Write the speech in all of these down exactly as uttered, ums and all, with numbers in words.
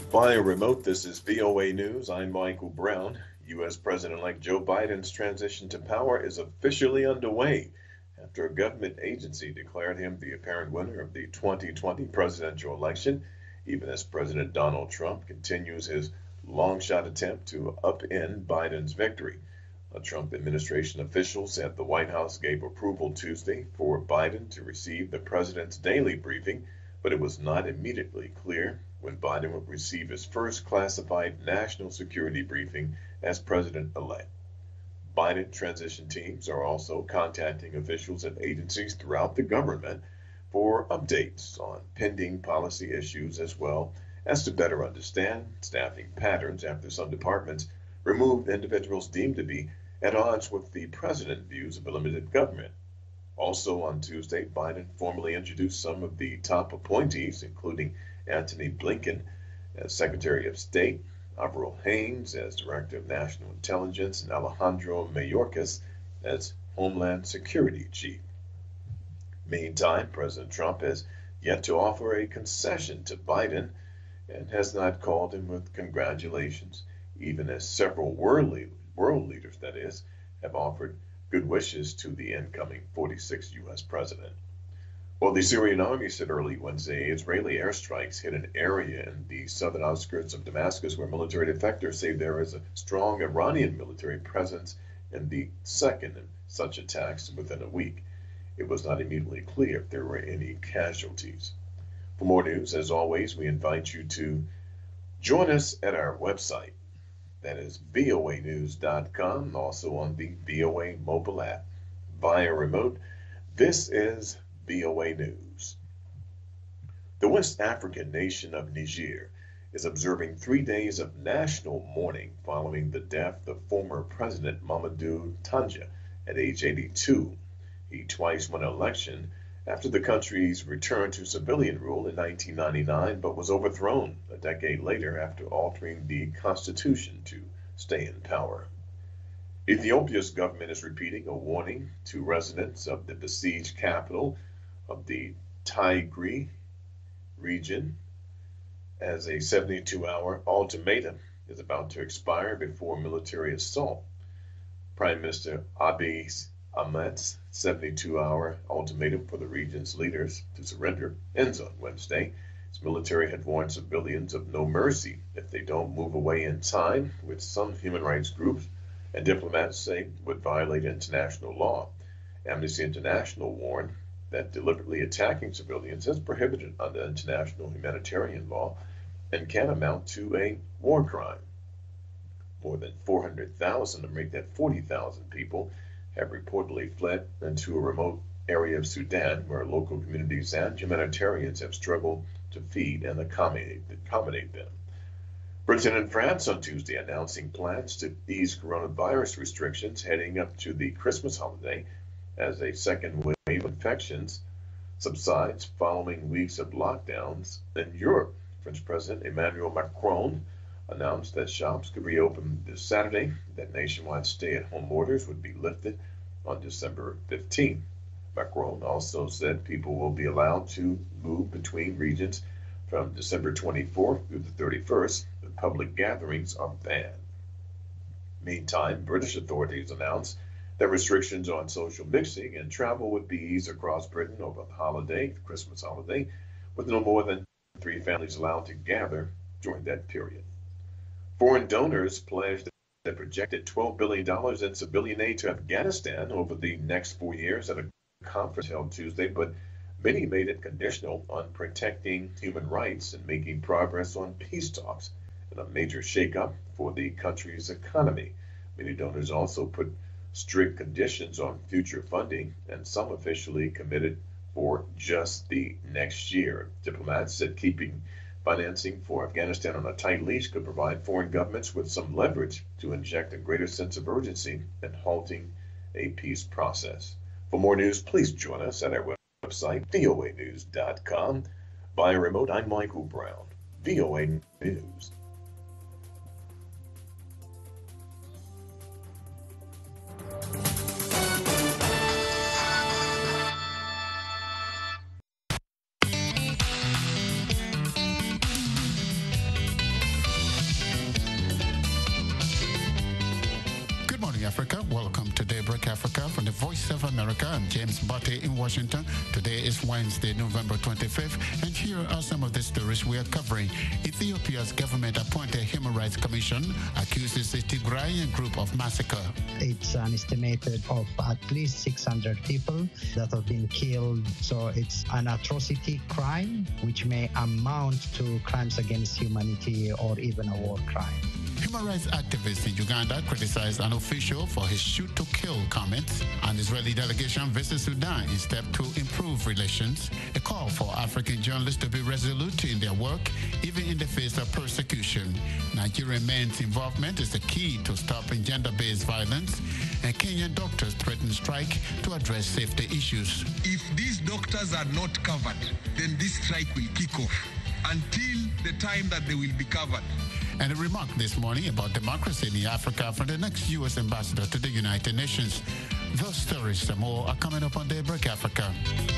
Via remote, this is V O A News. I'm Michael Brown. U S. President-elect Joe Biden's transition to power is officially underway after a government agency declared him the apparent winner of the twenty twenty presidential election, even as President Donald Trump continues his long-shot attempt to upend Biden's victory. A Trump administration official said the White House gave approval Tuesday for Biden to receive the president's daily briefing, but it was not immediately clear when Biden would receive his first classified national security briefing as president-elect. Biden transition teams are also contacting officials and agencies throughout the government for updates on pending policy issues as well as to better understand staffing patterns after some departments removed individuals deemed to be at odds with the president's views of a limited government. Also on Tuesday, Biden formally introduced some of the top appointees, including Antony Blinken as Secretary of State, Avril Haines as Director of National Intelligence, and Alejandro Mayorkas as Homeland Security Chief. Meantime, President Trump has yet to offer a concession to Biden and has not called him with congratulations, even as several world leaders, world leaders that is, have offered good wishes to the incoming forty-sixth U S president. Well, the Syrian army said early Wednesday Israeli airstrikes hit an area in the southern outskirts of Damascus where military defectors say there is a strong Iranian military presence in the second of such attacks within a week. It was not immediately clear if there were any casualties. For more news, as always, we invite you to join us at our website. That is V O A news dot com, also on the V O A mobile app. Via remote, this is V O A News. The West African nation of Niger is observing three days of national mourning following the death of former President Mamadou Tanja at age eighty-two. He twice won an election after the country's return to civilian rule in nineteen ninety-nine, but was overthrown a decade later after altering the constitution to stay in power. Ethiopia's government is repeating a warning to residents of the besieged capital of the Tigray region as a seventy-two hour ultimatum is about to expire before military assault. Prime Minister Abiy Ahmed's seventy-two hour ultimatum for the region's leaders to surrender ends on Wednesday. His military had warned civilians of no mercy if they don't move away in time, which some human rights groups and diplomats say would violate international law. Amnesty International warned that deliberately attacking civilians is prohibited under international humanitarian law and can amount to a war crime. More than four hundred thousand, or make that forty thousand people, have reportedly fled into a remote area of Sudan where local communities and humanitarians have struggled to feed and accommodate, accommodate them. Britain and France on Tuesday announcing plans to ease coronavirus restrictions heading up to the Christmas holiday as a second wave of infections subsides following weeks of lockdowns in Europe. French President Emmanuel Macron announced that shops could reopen this Saturday, that nationwide stay-at-home orders would be lifted on December fifteenth. Macron also said people will be allowed to move between regions from December twenty-fourth through the thirty-first, but public gatherings are banned. Meantime, British authorities announced that restrictions on social mixing and travel would be eased across Britain over the holiday, the Christmas holiday, with no more than three families allowed to gather during that period. Foreign donors pledged a projected twelve billion dollars in civilian aid to Afghanistan over the next four years at a conference held Tuesday, but many made it conditional on protecting human rights and making progress on peace talks in a major shakeup for the country's economy. Many donors also put strict conditions on future funding, and some officially committed for just the next year. Diplomats said keeping financing for Afghanistan on a tight leash could provide foreign governments with some leverage to inject a greater sense of urgency in halting a peace process. For more news, please join us at our website, V O A news dot com. Via remote, I'm Michael Brown, V O A News. Africa from the Voice of America. I'm James Botte in Washington. Today is Wednesday, November twenty-fifth, and here are some of the stories we are covering. Ethiopia's government-appointed Human Rights Commission accuses a Tigrayan group of massacre. It's an estimated of at least six hundred people that have been killed. So it's an atrocity crime which may amount to crimes against humanity or even a war crime. Human rights activists in Uganda criticized an official for his shoot-to-kill comments. An Israeli delegation visits Sudan in step to improve relations. A call for African journalists to be resolute in their work, even in the face of persecution. Nigerian men's involvement is the key to stopping gender-based violence. And Kenyan doctors threaten strike to address safety issues. If these doctors are not covered, then this strike will kick off until the time that they will be covered. And a remark this morning about democracy in Africa from the next U S ambassador to the United Nations. Those stories and more are coming up on Daybreak Africa.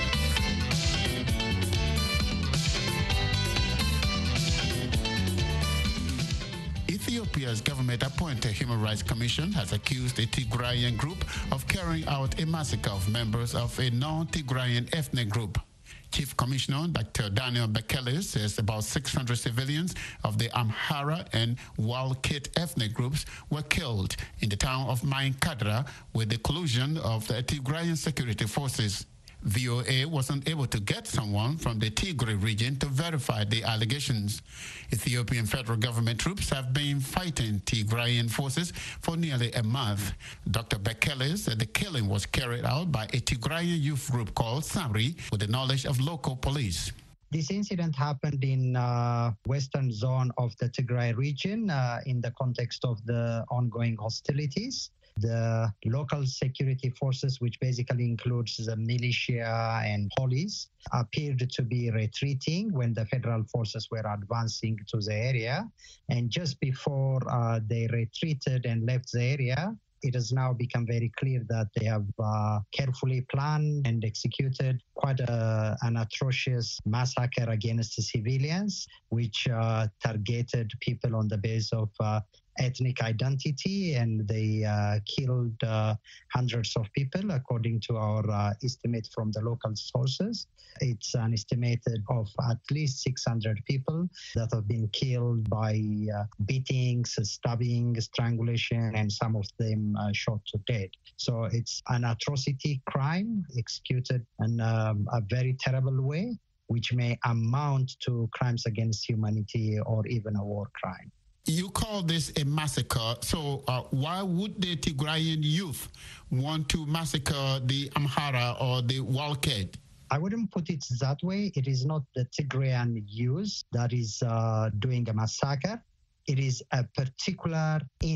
Ethiopia's government-appointed Human Rights Commission has accused a Tigrayan group of carrying out a massacre of members of a non-Tigrayan ethnic group. Chief Commissioner Doctor Daniel Bekele says about six hundred civilians of the Amhara and Walkite ethnic groups were killed in the town of Mainkadra with the collusion of the Tigrayan security forces. V O A wasn't able to get someone from the Tigray region to verify the allegations. Ethiopian federal government troops have been fighting Tigrayan forces for nearly a month. Doctor Bekele said the killing was carried out by a Tigrayan youth group called Samri with the knowledge of local police. This incident happened in uh, western zone of the Tigray region uh, in the context of the ongoing hostilities. The local security forces, which basically includes the militia and police, appeared to be retreating when the federal forces were advancing to the area. And just before uh, they retreated and left the area, it has now become very clear that they have uh, carefully planned and executed quite a, an atrocious massacre against the civilians, which uh, targeted people on the basis of uh, ethnic identity, and they uh, killed uh, hundreds of people, according to our uh, estimate from the local sources. It's an estimated of at least six hundred people that have been killed by uh, beatings, stabbing, strangulation, and some of them uh, shot to death. So it's an atrocity crime executed in um, a very terrible way, which may amount to crimes against humanity or even a war crime. You call this a massacre, so uh, why would the Tigrayan youth want to massacre the Amhara or the Walkite? I wouldn't put it that way. It is not the Tigrayan youth that is uh, doing a massacre. It is a particular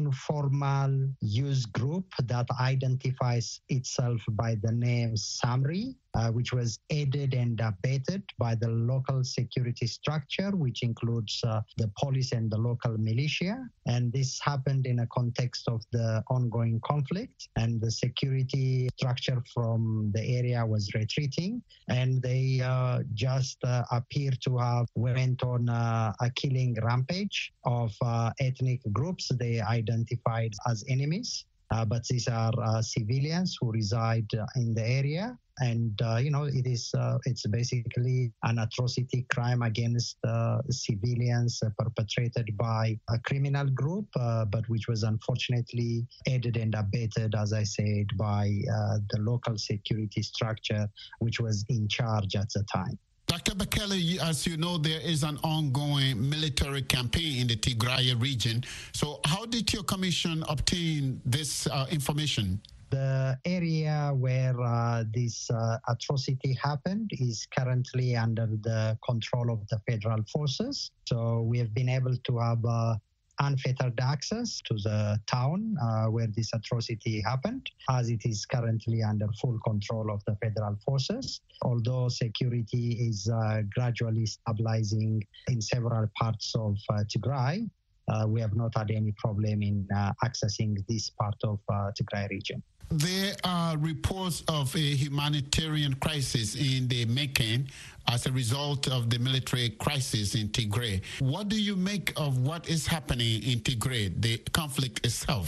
informal youth group that identifies itself by the name Samri, uh, which was aided and abetted by the local security structure, which includes uh, the police and the local militia. And this happened in a context of the ongoing conflict, and the security structure from the area was retreating, and they uh, just uh, appear to have went on uh, a killing rampage of uh, ethnic groups they identified as enemies. Uh, but these are uh, civilians who reside uh, in the area. And, uh, you know, it is, uh, it's basically an atrocity crime against uh, civilians uh, perpetrated by a criminal group, uh, but which was unfortunately aided and abetted, as I said, by uh, the local security structure, which was in charge at the time. Doctor Bekele, as you know, there is an ongoing military campaign in the Tigray region. So how did your commission obtain this uh, information? The area where uh, this uh, atrocity happened is currently under the control of the federal forces. So we have been able to have uh, unfettered access to the town uh, where this atrocity happened, as it is currently under full control of the federal forces. Although security is uh, gradually stabilizing in several parts of uh, Tigray, uh, we have not had any problem in uh, accessing this part of uh, Tigray region. There are reports of a humanitarian crisis in the making as a result of the military crisis in Tigray. What do you make of what is happening in Tigray, the conflict itself?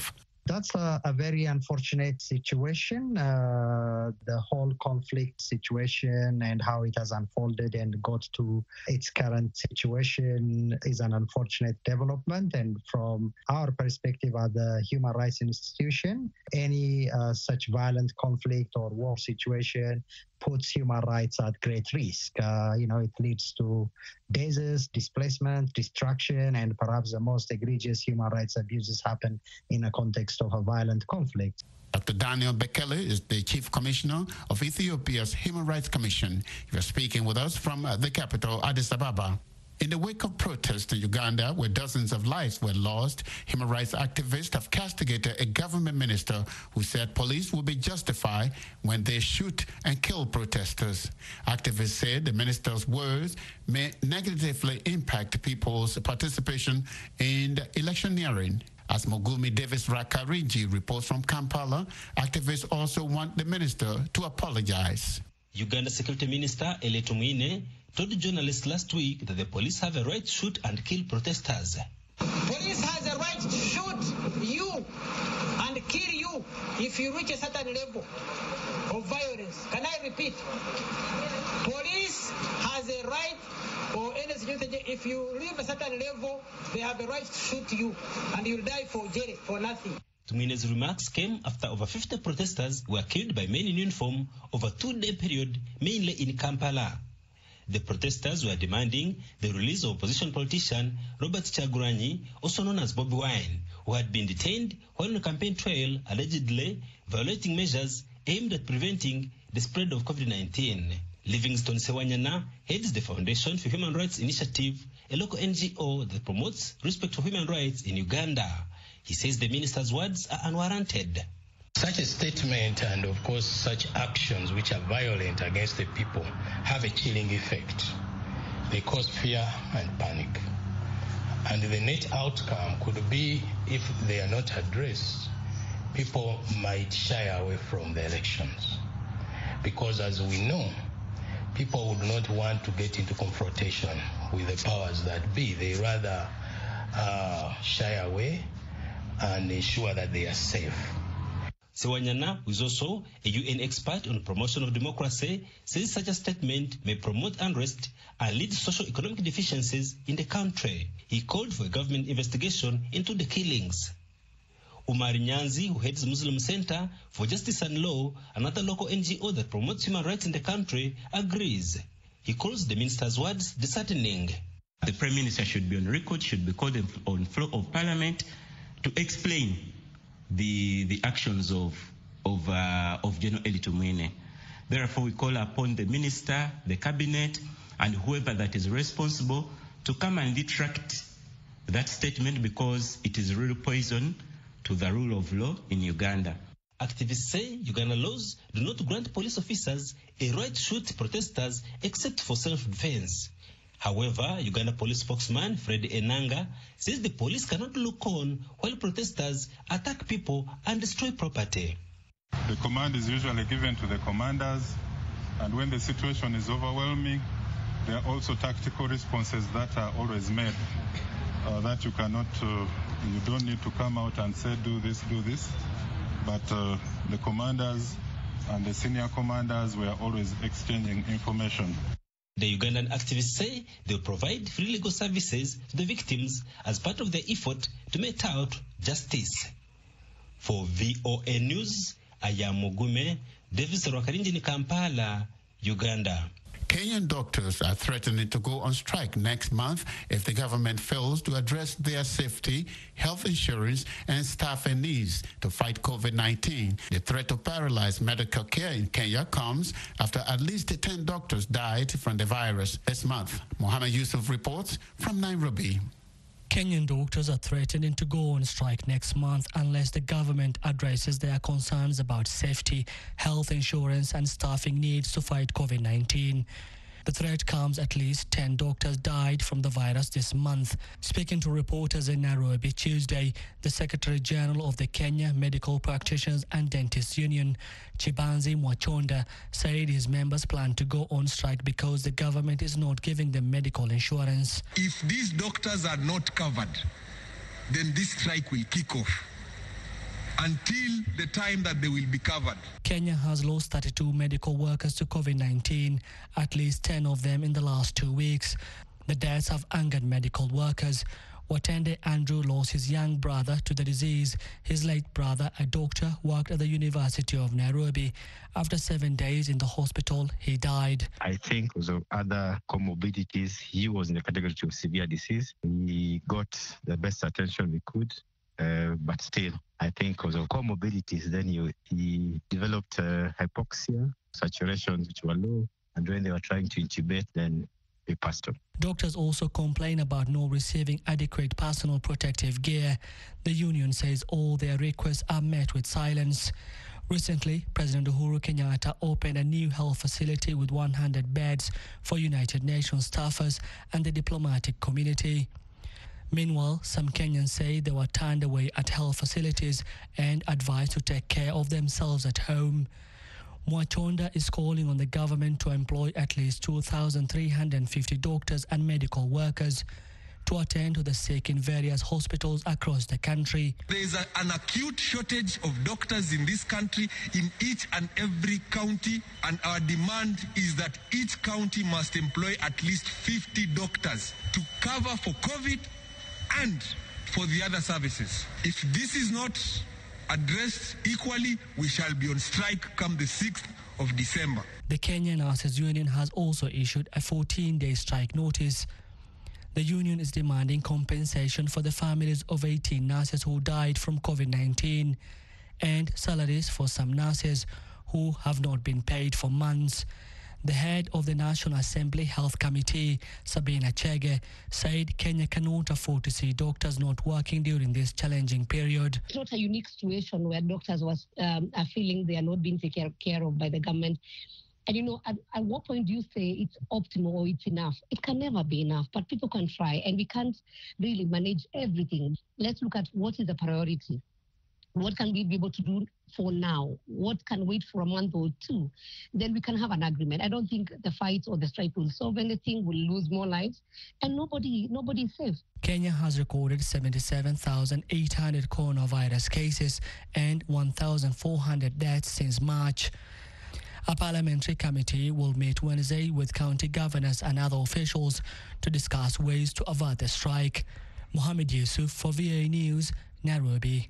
That's a, a very unfortunate situation. Uh, the whole conflict situation and how it has unfolded and got to its current situation is an unfortunate development. And from our perspective as the human rights institution, any uh, such violent conflict or war situation puts human rights at great risk. Uh, you know, it leads to disease, displacement, destruction, and perhaps the most egregious human rights abuses happen in a context of a violent conflict. Doctor Daniel Bekele is the Chief Commissioner of Ethiopia's Human Rights Commission. He was speaking with us from uh, the capital, Addis Ababa. In the wake of protests in Uganda, where dozens of lives were lost, human rights activists have castigated a government minister who said police will be justified when they shoot and kill protesters. Activists said the minister's words may negatively impact people's participation in the electioneering. As Mogumi Davis Rakariji reports from Kampala, activists also want the minister to apologize. Uganda Security Minister Eli Tumwine told journalists last week that the police have a right to shoot and kill protesters. Police has a right to shoot you and kill you if you reach a certain level of violence. Can I repeat? Police has a right, or any situation, if you reach a certain level, they have a right to shoot you and you'll die for jail for nothing. Tumine's remarks came after over fifty protesters were killed by men in uniform over a two-day period, mainly in Kampala. The protesters were demanding the release of opposition politician Robert Kyagulanyi, also known as Bobi Wine, who had been detained while on a campaign trail, allegedly violating measures aimed at preventing the spread of COVID nineteen. Livingstone Sewanyana heads the Foundation for Human Rights Initiative, a local N G O that promotes respect for human rights in Uganda. He says the minister's words are unwarranted. Such a statement and, of course, such actions which are violent against the people have a chilling effect. They cause fear and panic. And the net outcome could be, if they are not addressed, people might shy away from the elections. Because as we know, people would not want to get into confrontation with the powers that be. They rather uh, shy away and ensure that they are safe. Sewanyana, who is also a U N expert on promotion of democracy, says such a statement may promote unrest and lead to socio-economic deficiencies in the country. He called for a government investigation into the killings. Umar Nyanzi, who heads Muslim Center for Justice and Law, another local N G O that promotes human rights in the country, agrees. He calls the minister's words disheartening. The Prime Minister should be on record, should be called on floor of Parliament to explain the the actions of of uh, of General Eli Tumwine. Therefore, we call upon the minister, the cabinet, and whoever that is responsible to come and retract that statement, because it is real poison to the rule of law in Uganda. Activists say Uganda laws do not grant police officers a right to shoot protesters except for self-defense. However, Uganda police spokesman Fred Enanga says the police cannot look on while protesters attack people and destroy property. The command is usually given to the commanders, and when the situation is overwhelming, there are also tactical responses that are always made, uh, that you cannot, uh, you don't need to come out and say do this, do this, but uh, the commanders and the senior commanders were always exchanging information. The Ugandan activists say they'll provide free legal services to the victims as part of their effort to mete out justice. For V O A News, I am Mugume Davis Rwakarinji in Kampala, Uganda. Kenyan doctors are threatening to go on strike next month if the government fails to address their safety, health insurance, and staffing needs to fight COVID nineteen. The threat to paralyze medical care in Kenya comes after at least ten doctors died from the virus this month. Mohammed Yusuf reports from Nairobi. Kenyan doctors are threatening to go on strike next month unless the government addresses their concerns about safety, health insurance, and staffing needs to fight COVID nineteen. The threat comes at least ten doctors died from the virus this month. Speaking to reporters in Nairobi Tuesday, the Secretary General of the Kenya Medical Practitioners and Dentists Union, Chibanzi Mwachonda, said his members plan to go on strike because the government is not giving them medical insurance. If these doctors are not covered, then this strike will kick off. until the time that they will be covered. Kenya has lost thirty-two medical workers to COVID nineteen, at least ten of them in the last two weeks. The deaths have angered medical workers. Watende Andrew lost his young brother to the disease. His late brother, a doctor, worked at the University of Nairobi. After seven days in the hospital, he died. I think because of other comorbidities, he was in the category of severe disease. We got the best attention we could, uh, but still, I think because of comorbidities, then he, he developed uh, hypoxia, saturations which were low, and when they were trying to intubate, then he passed on. Doctors also complain about not receiving adequate personal protective gear. The union says all their requests are met with silence. Recently, President Uhuru Kenyatta opened a new health facility with one hundred beds for United Nations staffers and the diplomatic community. Meanwhile, some Kenyans say they were turned away at health facilities and advised to take care of themselves at home. Mwachonda is calling on the government to employ at least two thousand three hundred fifty doctors and medical workers to attend to the sick in various hospitals across the country. There is a, an acute shortage of doctors in this country, in each and every county, and our demand is that each county must employ at least fifty doctors to cover for COVID and for the other services. If this is not addressed equally, we shall be on strike come the sixth of December. The Kenya Nurses Union has also issued a fourteen-day strike notice. The union is demanding compensation for the families of eighteen nurses who died from COVID nineteen and salaries for some nurses who have not been paid for months. The head of the National Assembly Health Committee, Sabina Chege, said Kenya cannot afford to see doctors not working during this challenging period. It's not a unique situation where doctors was, um, are feeling they are not being taken care of by the government. And, you know, at, at what point do you say it's optimal or it's enough? It can never be enough, but people can try, and we can't really manage everything. Let's look at what is the priority. What can we be able to do for now? What can wait for a month or two? Then we can have an agreement. I don't think the fight or the strike will solve anything. We'll lose more lives, and nobody, nobody is safe. Kenya has recorded seventy-seven thousand eight hundred coronavirus cases and one thousand four hundred deaths since March. A parliamentary committee will meet Wednesday with county governors and other officials to discuss ways to avert the strike. Mohammed Yusuf for V A News, Nairobi.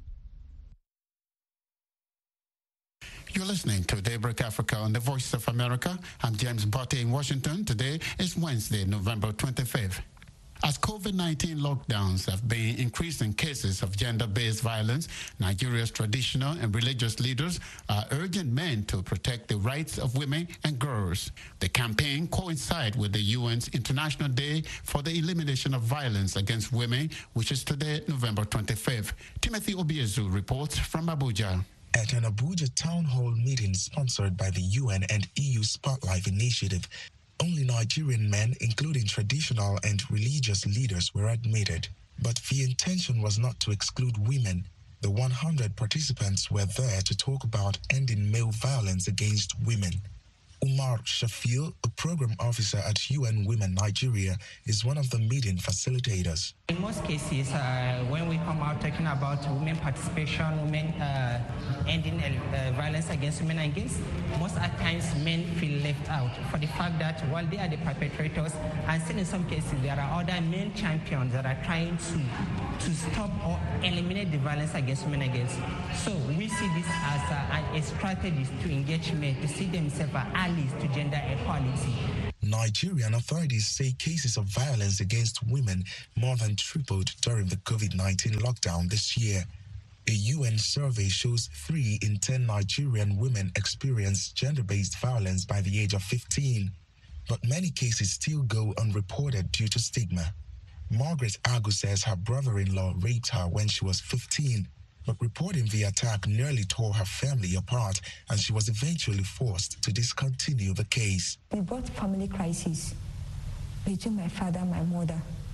You're listening to Daybreak Africa on the Voice of America. I'm James Botte in Washington. Today is Wednesday, November twenty-fifth. As COVID nineteen lockdowns have been increasing cases of gender-based violence, Nigeria's traditional and religious leaders are urging men to protect the rights of women and girls. The campaign coincides with the U N's International Day for the Elimination of Violence Against Women, which is today, November twenty-fifth. Timothy Obiezu reports from Abuja. At an Abuja town hall meeting sponsored by the U N and E U Spotlight Initiative, only Nigerian men, including traditional and religious leaders, were admitted. But the intention was not to exclude women. The one hundred participants were there to talk about ending male violence against women. Umar Shafil, a program officer at U N Women Nigeria, is one of the meeting facilitators. In most cases, uh, when we come out talking about women participation, women uh, ending uh, violence against women and girls, most at times men feel left out for the fact that while they are the perpetrators, and still in some cases there are other men champions that are trying to, to stop or eliminate the violence against women and girls. So we see this as a, a strategy to engage men, to see themselves as allies to gender equality. Nigerian authorities say cases of violence against women more than tripled during the COVID nineteen lockdown this year. A U N survey shows three in ten Nigerian women experience gender-based violence by the age of fifteen. But many cases still go unreported due to stigma. Margaret Agu says her brother-in-law raped her when she was fifteen. But reporting the attack nearly tore her family apart, and she was eventually forced to discontinue the case. We brought family crisis between my father, my mother,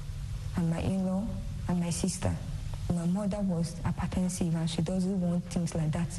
and my in-law and my sister. My mother was hypertensive and she doesn't want things like that.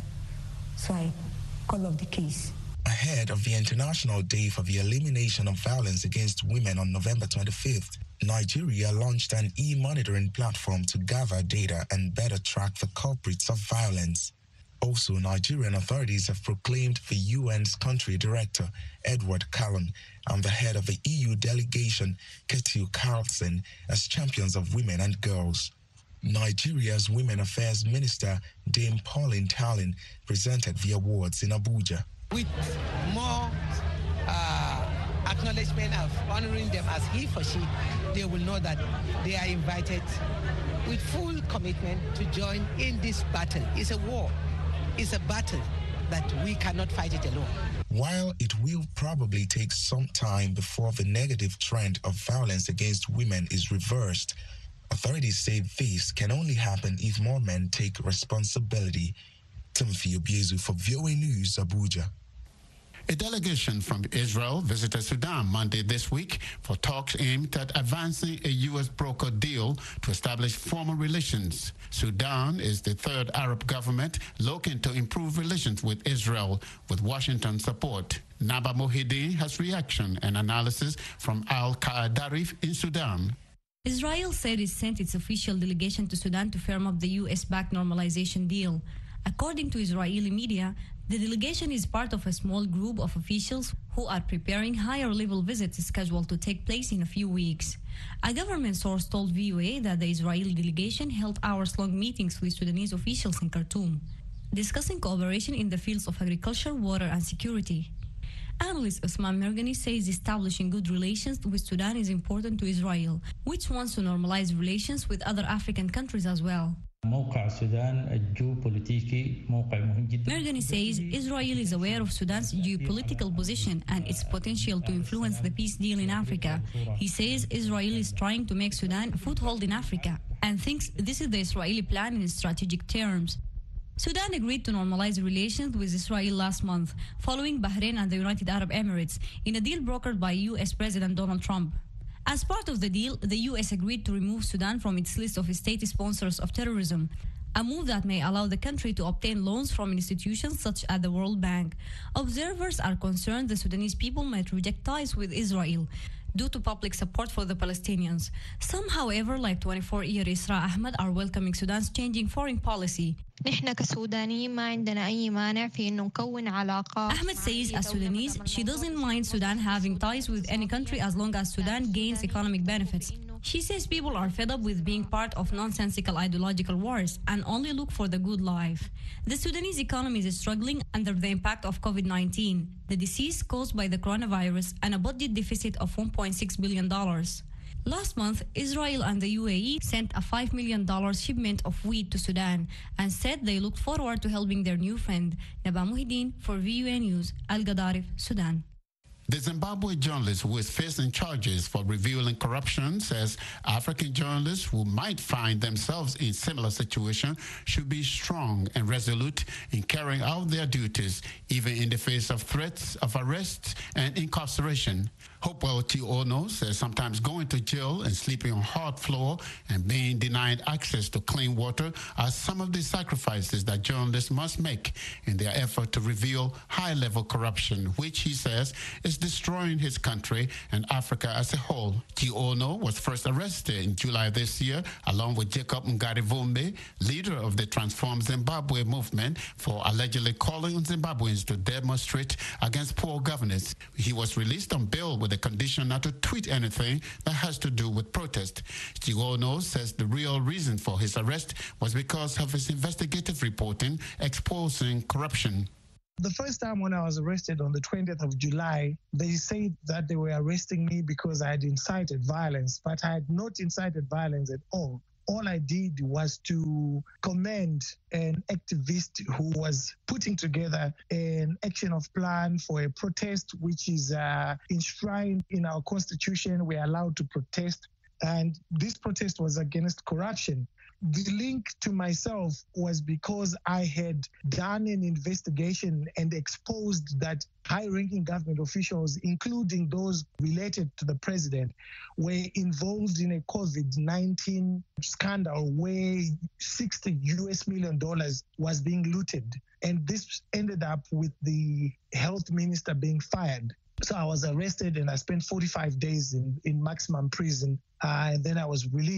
So I called off the case. Ahead of the International Day for the Elimination of Violence Against Women on November twenty-fifth, Nigeria launched an e-monitoring platform to gather data and better track the culprits of violence. Also, Nigerian authorities have proclaimed the U N's country director, Edward Cullen, and the head of the E U delegation, Ketil Carlson, as champions of women and girls. Nigeria's Women Affairs Minister, Dame Pauline Talin, presented the awards in Abuja. With more uh, acknowledgement of honoring them as he for she, they will know that they are invited with full commitment to join in this battle. It's a war. It's a battle that we cannot fight it alone. While it will probably take some time before the negative trend of violence against women is reversed, authorities say this can only happen if more men take responsibility. Timothy Obiezu for V O A News, Abuja. A delegation from Israel visited Sudan Monday this week for talks aimed at advancing a U S brokered deal to establish formal relations. Sudan is the third Arab government looking to improve relations with Israel with Washington support. Naba Mohideen has reaction and analysis from Al Qa'adarif in Sudan. Israel said it sent its official delegation to Sudan to firm up the U S-backed normalization deal. According to Israeli media, the delegation is part of a small group of officials who are preparing higher-level visits scheduled to take place in a few weeks. A government source told V O A that the Israeli delegation held hours-long meetings with Sudanese officials in Khartoum, discussing cooperation in the fields of agriculture, water, and security. Analyst Osman Mergani says establishing good relations with Sudan is important to Israel, which wants to normalize relations with other African countries as well. Mergani says Israel is aware of Sudan's geopolitical position and its potential to influence the peace deal in Africa. He says Israel is trying to make Sudan a foothold in Africa and thinks this is the Israeli plan in strategic terms. Sudan agreed to normalize relations with Israel last month, following Bahrain and the United Arab Emirates, in a deal brokered by U S President Donald Trump. As part of the deal, the U S agreed to remove Sudan from its list of state sponsors of terrorism, a move that may allow the country to obtain loans from institutions such as the World Bank. Observers are concerned the Sudanese people might reject ties with Israel due to public support for the Palestinians. Some, however, like twenty-four-year Isra Ahmed, are welcoming Sudan's changing foreign policy. Ahmed says, as Sudanese, she doesn't mind Sudan having ties with any country as long as Sudan gains economic benefits. She says people are fed up with being part of nonsensical ideological wars and only look for the good life. The Sudanese economy is struggling under the impact of COVID nineteen, the disease caused by the coronavirus, and a budget deficit of one point six billion dollars. Last month, Israel and the U A E sent a five million dollars shipment of wheat to Sudan and said they looked forward to helping their new friend. Naba Mohideen for V O A News, Al Gadarif, Sudan. The Zimbabwe journalist who is facing charges for revealing corruption says African journalists who might find themselves in similar situation should be strong and resolute in carrying out their duties, even in the face of threats of arrest and incarceration. Hopewell Tiono says sometimes going to jail and sleeping on hard floor and being denied access to clean water are some of the sacrifices that journalists must make in their effort to reveal high-level corruption, which he says is destroying his country and Africa as a whole. Tiono was first arrested in July this year, along with Jacob Ngarivumbe, leader of the Transform Zimbabwe movement, for allegedly calling on Zimbabweans to demonstrate against poor governance. He was released on bail with the condition not to tweet anything that has to do with protest. Tiono says the real reason for his arrest was because of his investigative reporting exposing corruption. The first time when I was arrested on the twentieth of July, they said that they were arresting me because I had incited violence, but I had not incited violence at all. All I did was to commend an activist who was putting together an action of plan for a protest, which is uh, enshrined in our constitution. We're allowed to protest. And this protest was against corruption. The link to myself was because I had done an investigation and exposed that high-ranking government officials, including those related to the president, were involved in a COVID nineteen scandal where sixty U S million dollars was being looted. And this ended up with the health minister being fired. So I was arrested and I spent forty-five days in, in maximum prison. Uh, and then I was released.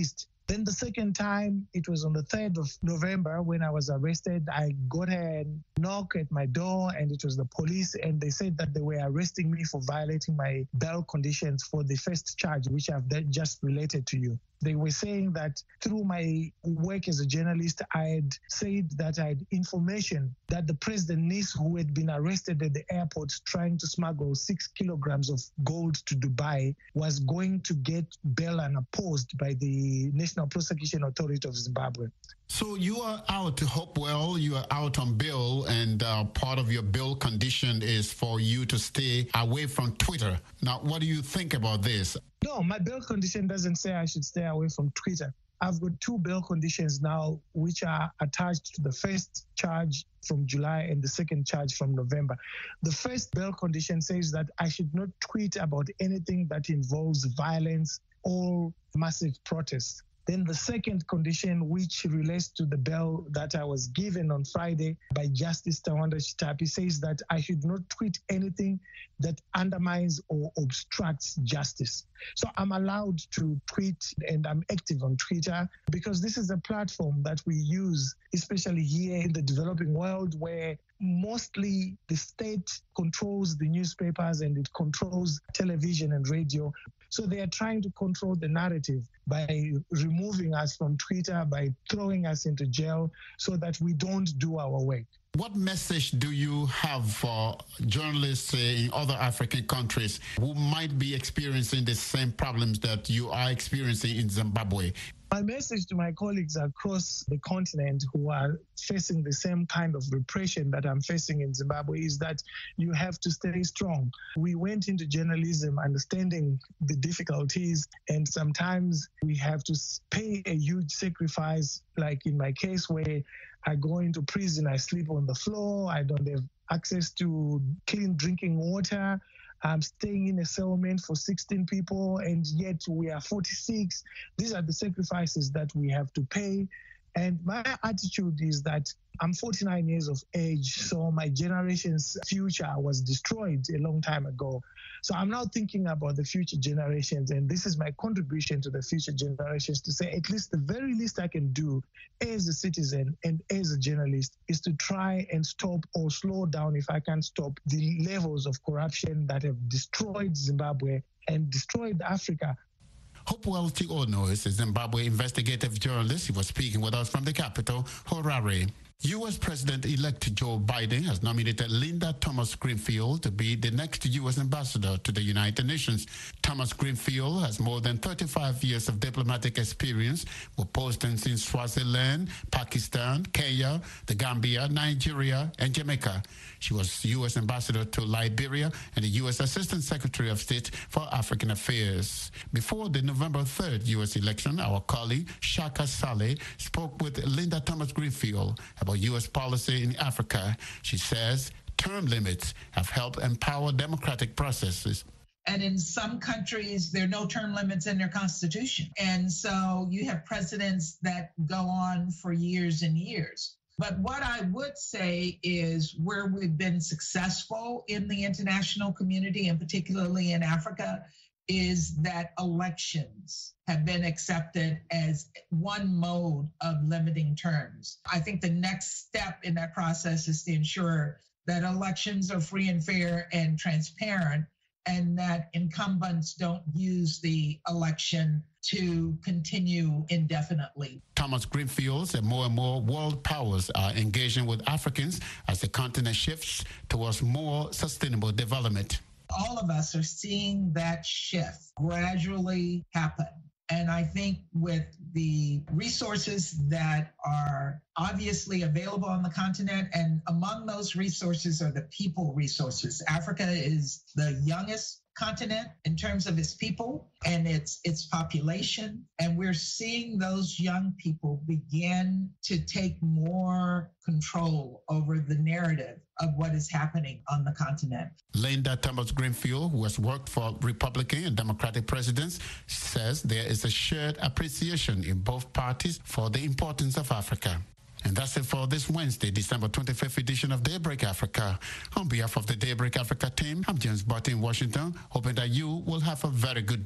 Then the second time, it was on the third of November when I was arrested. I got a knock at my door, and it was the police, and they said that they were arresting me for violating my bail conditions for the first charge, which I've just related to you. They were saying that through my work as a journalist, I had said that I had information that the president niece, who had been arrested at the airport trying to smuggle six kilograms of gold to Dubai, was going to get bail unopposed by the National Prosecution Authority of Zimbabwe. So you are out, Hopewell, you are out on bail, and uh, part of your bail condition is for you to stay away from Twitter. Now, what do you think about this? No, my bail condition doesn't say I should stay away from Twitter. I've got two bail conditions now, which are attached to the first charge from July and the second charge from November. The first bail condition says that I should not tweet about anything that involves violence or massive protests. Then the second condition, which relates to the bail that I was given on Friday by Justice Tawanda Chitapi, says that I should not tweet anything that undermines or obstructs justice. So I'm allowed to tweet, and I'm active on Twitter because this is a platform that we use, especially here in the developing world, where mostly the state controls the newspapers and it controls television and radio. So they are trying to control the narrative by removing us from Twitter, by throwing us into jail so that we don't do our work. What message do you have for journalists uh, in other African countries who might be experiencing the same problems that you are experiencing in Zimbabwe? My message to my colleagues across the continent who are facing the same kind of repression that I'm facing in Zimbabwe is that you have to stay strong. We went into journalism understanding the difficulties, and sometimes we have to pay a huge sacrifice, like in my case where I go into prison, I sleep on the floor, I don't have access to clean drinking water. I'm staying in a settlement for sixteen people, and yet we are forty-six. These are the sacrifices that we have to pay. And my attitude is that I'm forty-nine years of age, so my generation's future was destroyed a long time ago. So I'm now thinking about the future generations, and this is my contribution to the future generations to say at least the very least I can do as a citizen and as a journalist is to try and stop or slow down, if I can stop, the levels of corruption that have destroyed Zimbabwe and destroyed Africa. Hopewell Tiono is a Zimbabwe investigative journalist. He was speaking with us from the capital, Harare. U S President-elect Joe Biden has nominated Linda Thomas Greenfield to be the next U S ambassador to the United Nations. Thomas Greenfield has more than thirty-five years of diplomatic experience with postings in Swaziland, Pakistan, Kenya, the Gambia, Nigeria, and Jamaica. She was U S ambassador to Liberia and the U S Assistant Secretary of State for African Affairs. Before the November third U S election, our colleague Shaka Saleh spoke with Linda Thomas Greenfield about U S policy in Africa. She says term limits have helped empower democratic processes. And in some countries, there are no term limits in their constitution. And so you have presidents that go on for years and years. But what I would say is where we've been successful in the international community, and particularly in Africa, is that elections have been accepted as one mode of limiting terms. I think the next step in that process is to ensure that elections are free and fair and transparent, and that incumbents don't use the election to continue indefinitely. Thomas Greenfield said more and more world powers are engaging with Africans as the continent shifts towards more sustainable development. All of us are seeing that shift gradually happen. And I think with the resources that are obviously available on the continent, and among those resources are the people resources. Africa is the youngest continent in terms of its people and its its population. And we're seeing those young people begin to take more control over the narrative of what is happening on the continent. Linda Thomas Greenfield, who has worked for Republican and Democratic presidents, says there is a shared appreciation in both parties for the importance of Africa. And that's it for this Wednesday, December twenty-fifth edition of Daybreak Africa. On behalf of the Daybreak Africa team, I'm James Barton in Washington, hoping that you will have a very good day.